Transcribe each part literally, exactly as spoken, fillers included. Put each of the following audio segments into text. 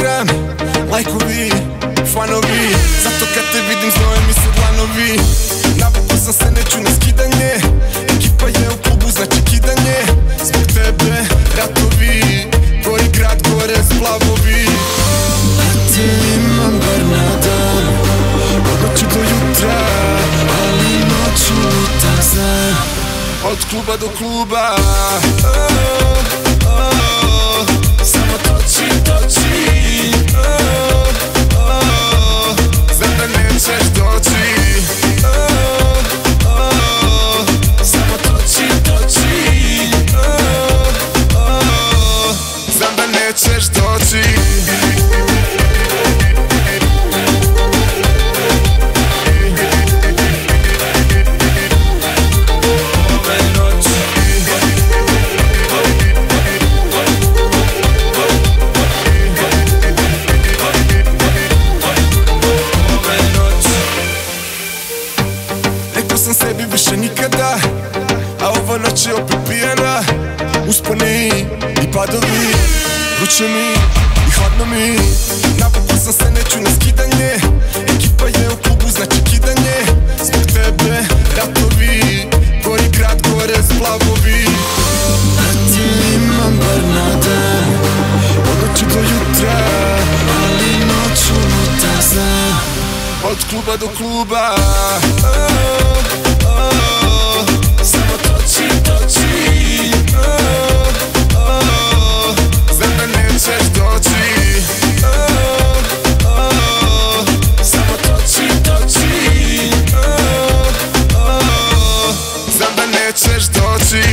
Instagram, lajkovi, fanovi. Zato kad te vidim znoje mi se dlanovi. Navukao sam se, neću na skidanje. Ekipa je u klubu, znači kidanje. Zbog tebe, ratovi. Gori grad, gore splavovi. Te imam bar na dan, od noći do jutra, ali noću lutam znam. Od kluba do kluba, oh, oh, samo toči, toči, oh, oh, znam da nećeš doći, oh, oh, samo toči, toči, oh, oh, znam da nećeš doći. Sam sebi više nikada, a ova noć je opet pijana. Usponi i padovi, vruće mi i hladno mi. Navukao sam se, neću na skidanje. Ekipa je u klubu, znači kidanje. Zbog tebe, ratovi, gori grad, gore splavovi. A te imam bar na dan, od noći do jutra, ali noću lutam znam. Od kluba do kluba, oh, oh, samo toči, toči, oh, oh, znam da nećeš doći, oh, oh, samo toči, toči, oh, oh, znam da nećeš doći.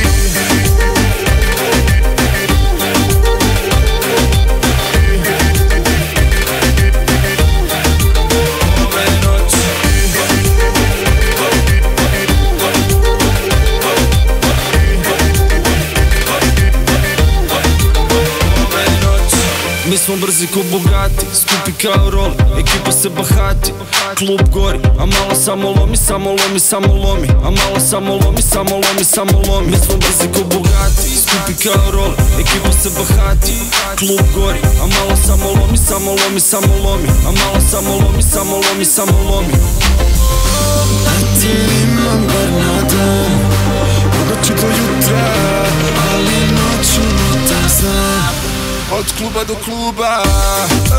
Mi smo brzi ko Bugatti, skupi kao roli, ekipa se bahati. Klub gori, a malo samo lomi, samo lomi, samo lomi. A malo samo lomi, samo lomi, samo lomi. Mi smo brzi ko Bugatti, skupi kao roli, ekipa se bahati. Klub gori, a malo samo lomi, samo lomi, samo lomi. A malo samo lomi, samo lomi, samo lomi. A te imam bar na dan, od noći do jutra, ali noću lutam znam. Od kluba do kluba,